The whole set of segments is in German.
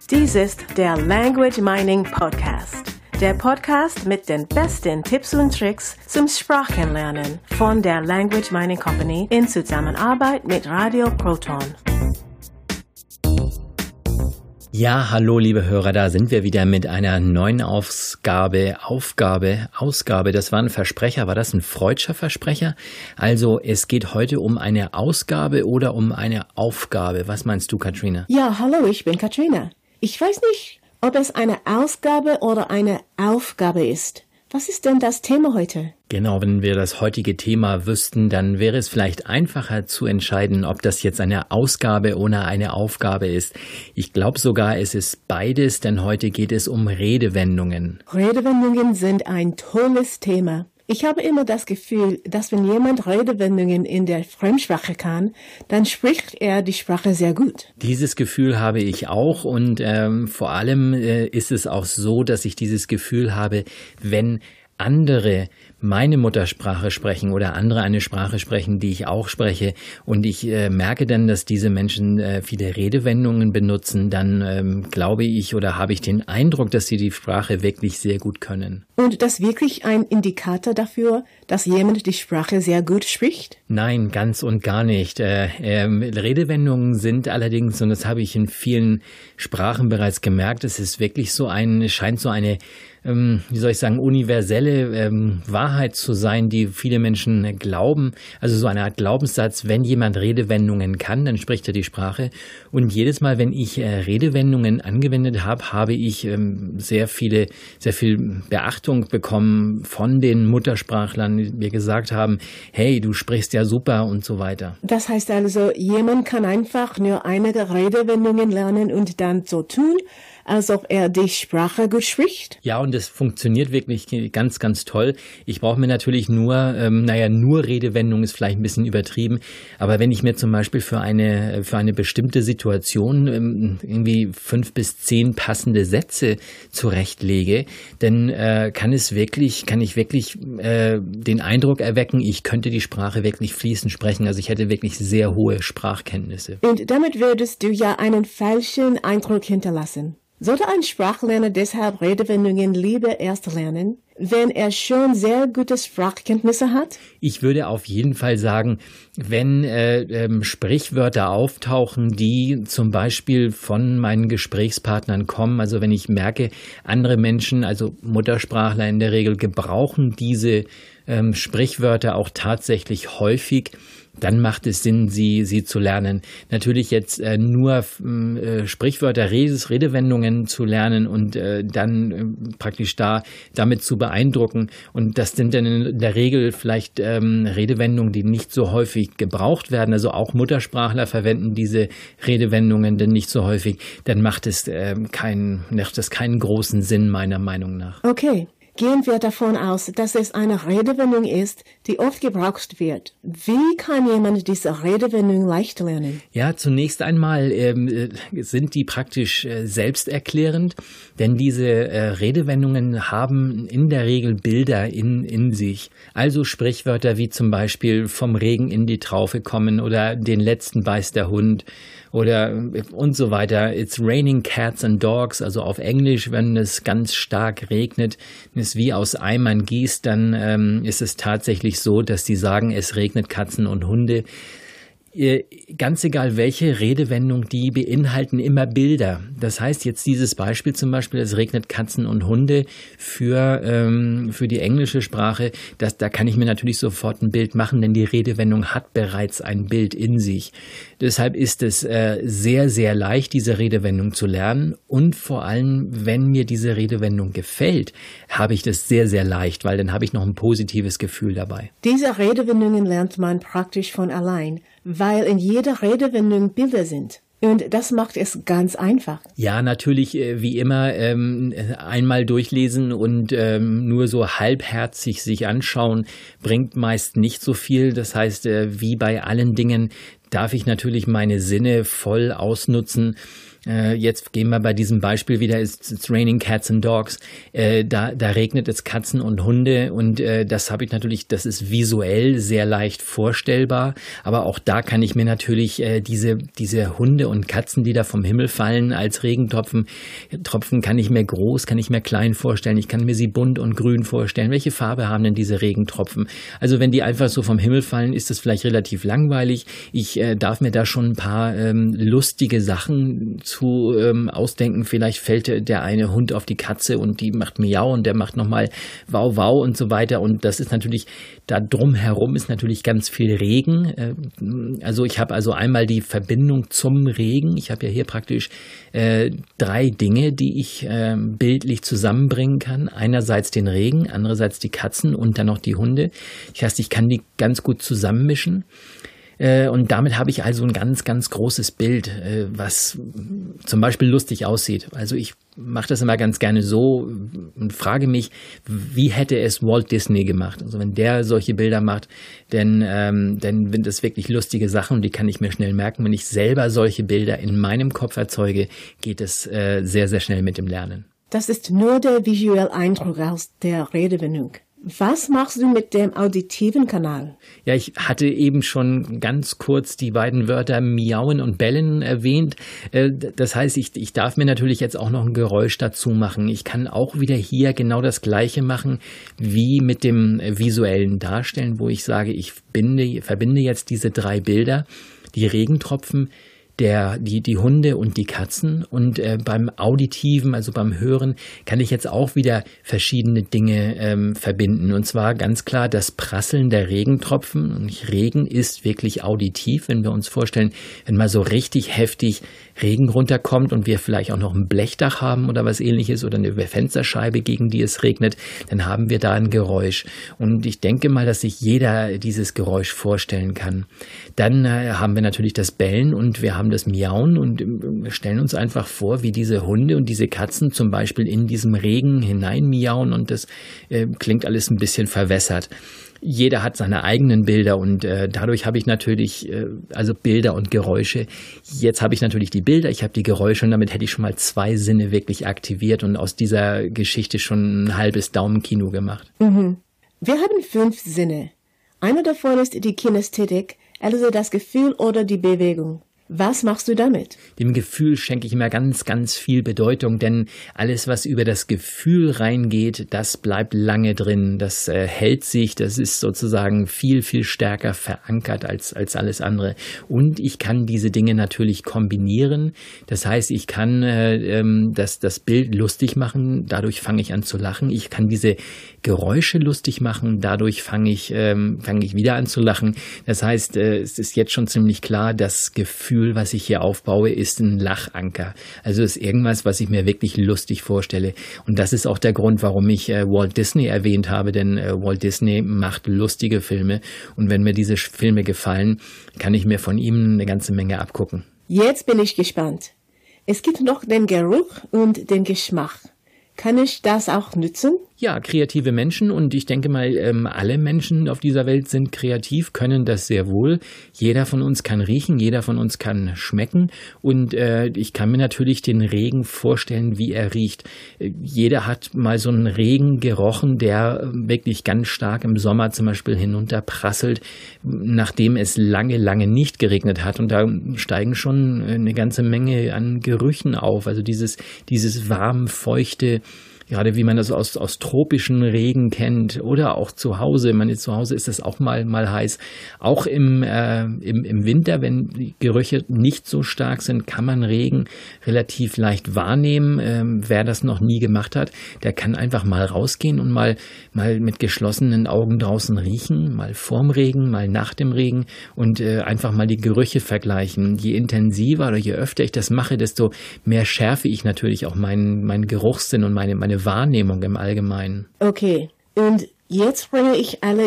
Dies ist der Language Mining Podcast. Der Podcast mit den besten Tipps und Tricks zum Sprachenlernen von der Language Mining Company in Zusammenarbeit mit Radio Proton. Ja, hallo liebe Hörer, da sind wir wieder mit einer neuen Ausgabe. Das war ein Versprecher, war das ein freudscher Versprecher? Also es geht heute um eine Ausgabe oder um eine Aufgabe. Was meinst du, Katrina? Ja, hallo, ich bin Katrina. Ich weiß nicht, ob es eine Ausgabe oder eine Aufgabe ist. Was ist denn das Thema heute? Genau, wenn wir das heutige Thema wüssten, dann wäre es vielleicht einfacher zu entscheiden, ob das jetzt eine Ausgabe oder eine Aufgabe ist. Ich glaube sogar, es ist beides, denn heute geht es um Redewendungen. Redewendungen sind ein tolles Thema. Ich habe immer das Gefühl, dass wenn jemand Redewendungen in der Fremdsprache kann, dann spricht er die Sprache sehr gut. Dieses Gefühl habe ich auch und vor allem ist es auch so, dass ich dieses Gefühl habe, wenn andere meine Muttersprache sprechen oder andere eine Sprache sprechen, die ich auch spreche und ich merke dann, dass diese Menschen viele Redewendungen benutzen, dann glaube ich oder habe ich den Eindruck, dass sie die Sprache wirklich sehr gut können. Und das wirklich ein Indikator dafür, dass jemand die Sprache sehr gut spricht? Nein, ganz und gar nicht. Redewendungen sind allerdings, und das habe ich in vielen Sprachen bereits gemerkt, es ist wirklich scheint so eine universelle Wahrheit zu sein, die viele Menschen glauben. Also so eine Art Glaubenssatz, wenn jemand Redewendungen kann, dann spricht er die Sprache. Und jedes Mal, wenn ich Redewendungen angewendet habe, habe ich sehr viel Beachtung bekommen von den Muttersprachlern, die mir gesagt haben, hey, du sprichst ja super und so weiter. Das heißt also, jemand kann einfach nur einige Redewendungen lernen und dann so tun, als ob er die Sprache gut spricht? Ja, und das funktioniert wirklich ganz, ganz toll. Ich brauche mir natürlich nur Redewendung ist vielleicht ein bisschen übertrieben, aber wenn ich mir zum Beispiel für eine bestimmte Situation irgendwie 5 bis 10 passende Sätze zurechtlege, dann kann ich wirklich den Eindruck erwecken, ich könnte die Sprache wirklich fließend sprechen. Also ich hätte wirklich sehr hohe Sprachkenntnisse. Und damit würdest du ja einen falschen Eindruck hinterlassen. Sollte ein Sprachlerner deshalb Redewendungen lieber erst lernen, wenn er schon sehr gute Sprachkenntnisse hat? Ich würde auf jeden Fall sagen, wenn Sprichwörter auftauchen, die zum Beispiel von meinen Gesprächspartnern kommen, also wenn ich merke, andere Menschen, also Muttersprachler in der Regel, gebrauchen diese Sprichwörter auch tatsächlich häufig, dann macht es Sinn, sie zu lernen. Natürlich jetzt nur Sprichwörter, Redewendungen zu lernen und dann praktisch damit zu beeindrucken. Und das sind dann in der Regel vielleicht Redewendungen, die nicht so häufig gebraucht werden. Also auch Muttersprachler verwenden diese Redewendungen denn nicht so häufig. Dann macht es keinen großen Sinn, meiner Meinung nach. Okay. Gehen wir davon aus, dass es eine Redewendung ist, die oft gebraucht wird. Wie kann jemand diese Redewendung leicht lernen? Ja, zunächst einmal sind die praktisch selbsterklärend, denn diese Redewendungen haben in der Regel Bilder in sich. Also Sprichwörter wie zum Beispiel vom Regen in die Traufe kommen oder den letzten beißt der Hund oder und so weiter. It's raining cats and dogs, also auf Englisch, wenn es ganz stark regnet, es wie aus Eimern gießt, dann ist es tatsächlich so, dass die sagen, es regnet Katzen und Hunde. Ganz egal welche Redewendung, die beinhalten immer Bilder. Das heißt jetzt dieses Beispiel zum Beispiel, es regnet Katzen und Hunde für die englische Sprache, da kann ich mir natürlich sofort ein Bild machen, denn die Redewendung hat bereits ein Bild in sich. Deshalb ist es sehr, sehr leicht, diese Redewendung zu lernen und vor allem, wenn mir diese Redewendung gefällt, habe ich das sehr, sehr leicht, weil dann habe ich noch ein positives Gefühl dabei. Diese Redewendungen lernt man praktisch von allein, weil in jeder Redewendung Bilder sind. Und das macht es ganz einfach. Ja, natürlich, wie immer, einmal durchlesen und nur so halbherzig sich anschauen, bringt meist nicht so viel. Das heißt, wie bei allen Dingen darf ich natürlich meine Sinne voll ausnutzen. Jetzt gehen wir bei diesem Beispiel wieder, it's raining cats and dogs. Da regnet es Katzen und Hunde und das habe ich natürlich, das ist visuell sehr leicht vorstellbar, aber auch da kann ich mir natürlich diese Hunde und Katzen, die da vom Himmel fallen als Regentropfen, kann ich mir groß, kann ich mir klein vorstellen, ich kann mir sie bunt und grün vorstellen. Welche Farbe haben denn diese Regentropfen? Also wenn die einfach so vom Himmel fallen, ist das vielleicht relativ langweilig. Ich darf mir da schon ein paar lustige Sachen zu ausdenken. Vielleicht fällt der eine Hund auf die Katze und die macht Miau und der macht nochmal Wow, wow und so weiter. Und das ist natürlich, da drumherum ist natürlich ganz viel Regen. Also ich habe also einmal die Verbindung zum Regen. Ich habe ja hier praktisch 3 Dinge, die ich bildlich zusammenbringen kann. Einerseits den Regen, andererseits die Katzen und dann noch die Hunde. Das heißt, ich kann die ganz gut zusammenmischen. Und damit habe ich also ein ganz, ganz großes Bild, was zum Beispiel lustig aussieht. Also ich mache das immer ganz gerne so und frage mich, wie hätte es Walt Disney gemacht? Also wenn der solche Bilder macht, dann sind das wirklich lustige Sachen und die kann ich mir schnell merken. Wenn ich selber solche Bilder in meinem Kopf erzeuge, geht es sehr, sehr schnell mit dem Lernen. Das ist nur der visuelle Eindruck aus der Redewendung. Was machst du mit dem auditiven Kanal? Ja, ich hatte eben schon ganz kurz die beiden Wörter miauen und bellen erwähnt. Das heißt, ich darf mir natürlich jetzt auch noch ein Geräusch dazu machen. Ich kann auch wieder hier genau das Gleiche machen wie mit dem visuellen Darstellen, wo ich sage, ich verbinde jetzt diese 3 Bilder, die Regentropfen, die Hunde und die Katzen und beim Auditiven, also beim Hören, kann ich jetzt auch wieder verschiedene Dinge verbinden. Und zwar ganz klar das Prasseln der Regentropfen. Und Regen ist wirklich auditiv, wenn wir uns vorstellen, wenn mal so richtig heftig Regen runterkommt und wir vielleicht auch noch ein Blechdach haben oder was Ähnliches oder eine Fensterscheibe, gegen die es regnet, dann haben wir da ein Geräusch. Und ich denke mal, dass sich jeder dieses Geräusch vorstellen kann. Dann haben wir natürlich das Bellen und wir haben das Miauen und wir stellen uns einfach vor, wie diese Hunde und diese Katzen zum Beispiel in diesem Regen hinein miauen und das klingt alles ein bisschen verwässert. Jeder hat seine eigenen Bilder und dadurch habe ich natürlich also Bilder und Geräusche. Jetzt habe ich natürlich die Bilder, ich habe die Geräusche und damit hätte ich schon mal 2 Sinne wirklich aktiviert und aus dieser Geschichte schon ein halbes Daumenkino gemacht. Mhm. Wir haben 5 Sinne. Einer davon ist die Kinästhetik, also das Gefühl oder die Bewegung. Was machst du damit? Dem Gefühl schenke ich immer ganz, ganz viel Bedeutung, denn alles, was über das Gefühl reingeht, das bleibt lange drin, das hält sich, das ist sozusagen viel, viel stärker verankert als alles andere. Und ich kann diese Dinge natürlich kombinieren, das heißt, ich kann das Bild lustig machen, dadurch fange ich an zu lachen, ich kann diese Geräusche lustig machen, dadurch fange ich wieder an zu lachen. Das heißt, es ist jetzt schon ziemlich klar, das Gefühl, was ich hier aufbaue, ist ein Lachanker. Also ist irgendwas, was ich mir wirklich lustig vorstelle. Und das ist auch der Grund, warum ich Walt Disney erwähnt habe, denn Walt Disney macht lustige Filme. Und wenn mir diese Filme gefallen, kann ich mir von ihm eine ganze Menge abgucken. Jetzt bin ich gespannt. Es gibt noch den Geruch und den Geschmack. Kann ich das auch nutzen? Ja, kreative Menschen und ich denke mal, alle Menschen auf dieser Welt sind kreativ, können das sehr wohl. Jeder von uns kann riechen, jeder von uns kann schmecken und ich kann mir natürlich den Regen vorstellen, wie er riecht. Jeder hat mal so einen Regen gerochen, der wirklich ganz stark im Sommer zum Beispiel hinunterprasselt, nachdem es lange, lange nicht geregnet hat und da steigen schon eine ganze Menge an Gerüchen auf. Also dieses warm, feuchte, gerade wie man das aus tropischen Regen kennt oder auch zu Hause. Ich meine, zu Hause ist es auch mal heiß. Auch im Winter, wenn die Gerüche nicht so stark sind, kann man Regen relativ leicht wahrnehmen. Wer das noch nie gemacht hat, der kann einfach mal rausgehen und mal mit geschlossenen Augen draußen riechen, mal vorm Regen, mal nach dem Regen und einfach mal die Gerüche vergleichen. Je intensiver oder je öfter ich das mache, desto mehr schärfe ich natürlich auch meinen Geruchssinn und meine Wahrnehmung im Allgemeinen. Okay, und jetzt bringe ich alle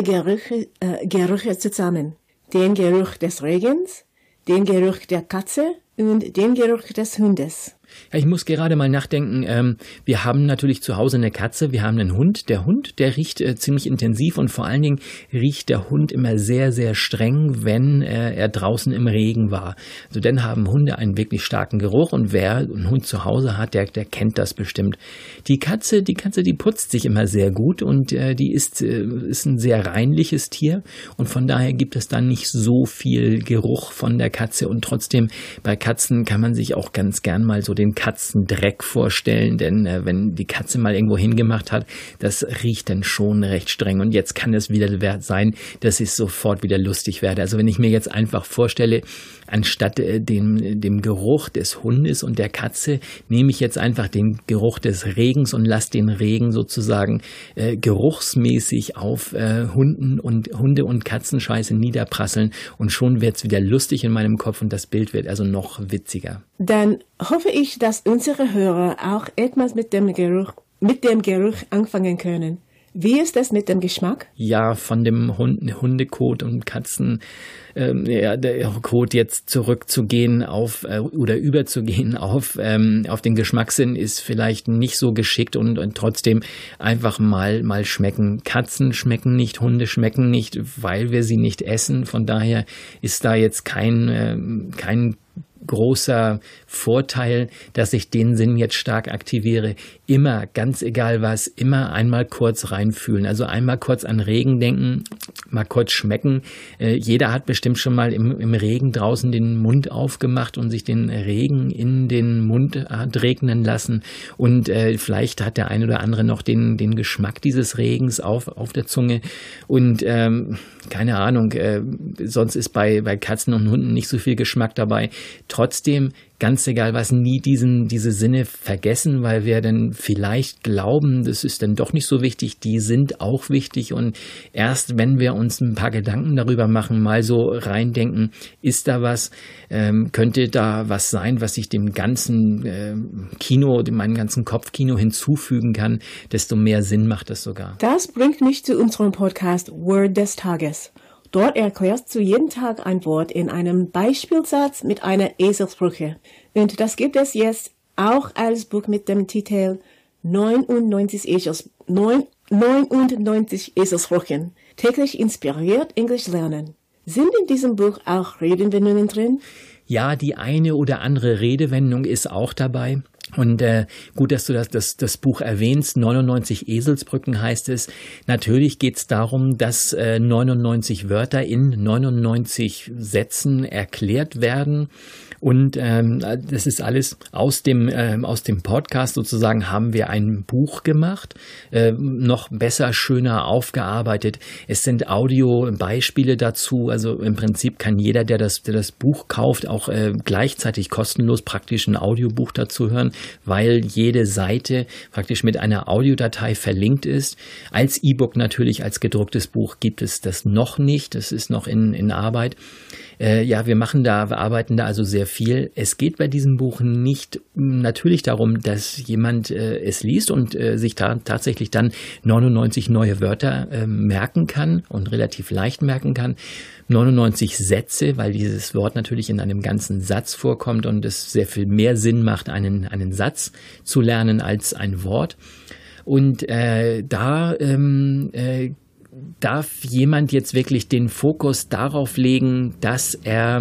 Gerüche zusammen. Den Geruch des Regens, den Geruch der Katze und den Geruch des Hundes. Ja, ich muss gerade mal nachdenken. Wir haben natürlich zu Hause eine Katze, wir haben einen Hund. Der Hund, der riecht ziemlich intensiv und vor allen Dingen riecht der Hund immer sehr, sehr streng, wenn er draußen im Regen war. Also dann haben Hunde einen wirklich starken Geruch und wer einen Hund zu Hause hat, der kennt das bestimmt. Die Katze, die putzt sich immer sehr gut und die ist ein sehr reinliches Tier und von daher gibt es dann nicht so viel Geruch von der Katze und trotzdem bei Katzen kann man sich auch ganz gern mal so den Katzendreck vorstellen, denn wenn die Katze mal irgendwo hingemacht hat, das riecht dann schon recht streng und jetzt kann es wieder sein, dass ich sofort wieder lustig werde. Also wenn ich mir jetzt einfach vorstelle, anstatt dem Geruch des Hundes und der Katze nehme ich jetzt einfach den Geruch des Regens und lasse den Regen sozusagen geruchsmäßig auf Hunde und Katzenscheiße niederprasseln und schon wird es wieder lustig in meinem Kopf und das Bild wird also noch witziger. Dann hoffe ich, dass unsere Hörer auch etwas mit dem Geruch anfangen können. Wie ist das mit dem Geschmack? Ja, von dem Hundekot und Katzen, der Kot jetzt zurückzugehen oder überzugehen auf den Geschmackssinn ist vielleicht nicht so geschickt und trotzdem einfach mal schmecken. Katzen schmecken nicht, Hunde schmecken nicht, weil wir sie nicht essen. Von daher ist da jetzt kein großer Vorteil, dass ich den Sinn jetzt stark aktiviere. Immer, ganz egal was, immer einmal kurz reinfühlen. Also einmal kurz an Regen denken, mal kurz schmecken. Jeder hat bestimmt schon mal im Regen draußen den Mund aufgemacht und sich den Regen in den Mund hat regnen lassen. Und vielleicht hat der eine oder andere noch den Geschmack dieses Regens auf der Zunge. Und keine Ahnung, sonst ist bei Katzen und Hunden nicht so viel Geschmack dabei. Trotzdem, ganz egal was, nie diese Sinne vergessen, weil wir dann vielleicht glauben, das ist dann doch nicht so wichtig. Die sind auch wichtig und erst wenn wir uns ein paar Gedanken darüber machen, mal so reindenken, ist da was, könnte da was sein, was ich dem ganzen meinem ganzen Kopfkino hinzufügen kann, desto mehr Sinn macht das sogar. Das bringt mich zu unserem Podcast Word des Tages. Dort erklärst du jeden Tag ein Wort in einem Beispielsatz mit einer Eselsbrücke. Und das gibt es jetzt auch als Buch mit dem Titel 99 Eselsbrüchen. Täglich inspiriert Englisch lernen. Sind in diesem Buch auch Redewendungen drin? Ja, die eine oder andere Redewendung ist auch dabei. Und gut, dass du das Buch erwähnst. 99 Eselsbrücken heißt es. Natürlich geht es darum, dass 99 Wörter in 99 Sätzen erklärt werden. Und das ist alles aus dem Podcast sozusagen haben wir ein Buch gemacht, noch besser, schöner aufgearbeitet. Es sind Audiobeispiele dazu, also im Prinzip kann jeder, der das Buch kauft, auch gleichzeitig kostenlos praktisch ein Audiobuch dazu hören, weil jede Seite praktisch mit einer Audiodatei verlinkt ist. Als E-Book natürlich, als gedrucktes Buch gibt es das noch nicht, das ist noch in Arbeit. Ja, wir arbeiten da also sehr viel. Es geht bei diesem Buch nicht natürlich darum, dass jemand es liest und sich tatsächlich dann 99 neue Wörter merken kann und relativ leicht merken kann. 99 Sätze, weil dieses Wort natürlich in einem ganzen Satz vorkommt und es sehr viel mehr Sinn macht, einen Satz zu lernen als ein Wort. Und darf jemand jetzt wirklich den Fokus darauf legen, dass er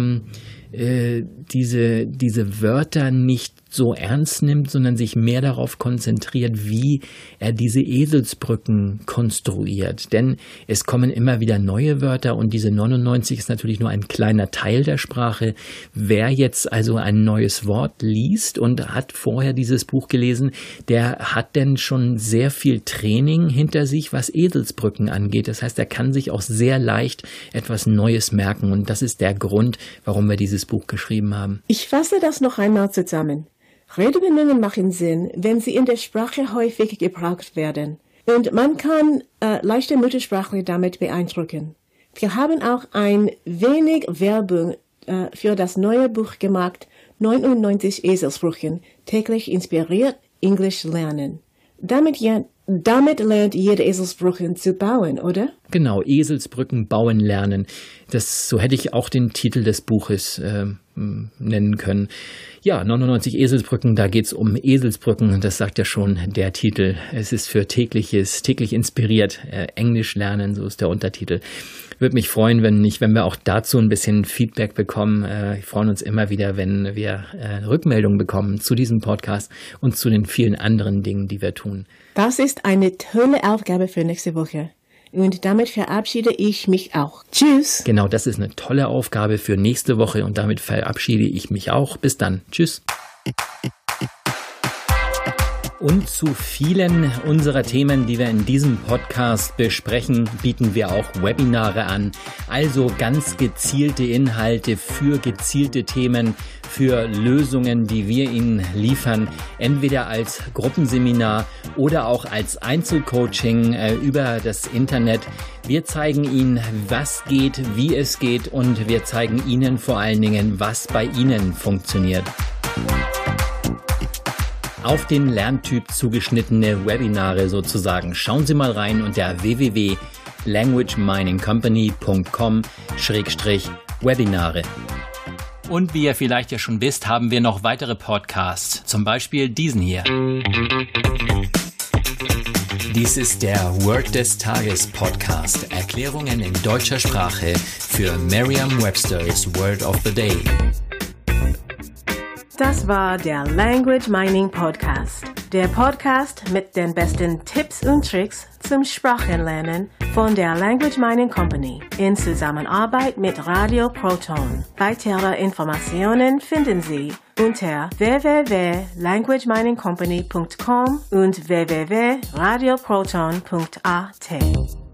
diese Wörter nicht so ernst nimmt, sondern sich mehr darauf konzentriert, wie er diese Eselsbrücken konstruiert. Denn es kommen immer wieder neue Wörter und diese 99 ist natürlich nur ein kleiner Teil der Sprache. Wer jetzt also ein neues Wort liest und hat vorher dieses Buch gelesen, der hat denn schon sehr viel Training hinter sich, was Eselsbrücken angeht. Das heißt, er kann sich auch sehr leicht etwas Neues merken und das ist der Grund, warum wir dieses Buch geschrieben haben. Ich fasse das noch einmal zusammen. Redewendungen machen Sinn, wenn sie in der Sprache häufig gebraucht werden. Und man kann leichte Muttersprachler damit beeindrucken. Wir haben auch ein wenig Werbung für das neue Buch gemacht, 99 Eselsbrüchen, täglich inspiriert Englisch lernen. Damit lernt jeder Eselsbrüchen zu bauen, oder? Genau, Eselsbrücken bauen lernen. So hätte ich auch den Titel des Buches nennen können. Ja, 99 Eselsbrücken, da geht's um Eselsbrücken, das sagt ja schon der Titel. Es ist für täglich inspiriert, Englisch lernen, so ist der Untertitel. Würde mich freuen, wenn wir auch dazu ein bisschen Feedback bekommen. Wir freuen uns immer wieder, wenn wir Rückmeldungen bekommen zu diesem Podcast und zu den vielen anderen Dingen, die wir tun. Das ist eine tolle Aufgabe für nächste Woche. Und damit verabschiede ich mich auch. Tschüss. Genau, das ist eine tolle Aufgabe für nächste Woche und damit verabschiede ich mich auch. Bis dann. Tschüss. Und zu vielen unserer Themen, die wir in diesem Podcast besprechen, bieten wir auch Webinare an. Also ganz gezielte Inhalte für gezielte Themen, für Lösungen, die wir Ihnen liefern, entweder als Gruppenseminar oder auch als Einzelcoaching über das Internet. Wir zeigen Ihnen, was geht, wie es geht und wir zeigen Ihnen vor allen Dingen, was bei Ihnen funktioniert. Auf den Lerntyp zugeschnittene Webinare sozusagen. Schauen Sie mal rein unter www.languageminingcompany.com/Webinare. Und wie ihr vielleicht ja schon wisst, haben wir noch weitere Podcasts, zum Beispiel diesen hier. Dies ist der Word des Tages Podcast. Erklärungen in deutscher Sprache für Merriam-Webster's Word of the Day. Das war der Language Mining Podcast. Der Podcast mit den besten Tipps und Tricks zum Sprachenlernen von der Language Mining Company in Zusammenarbeit mit Radio Proton. Weitere Informationen finden Sie unter www.languageminingcompany.com und www.radioproton.at.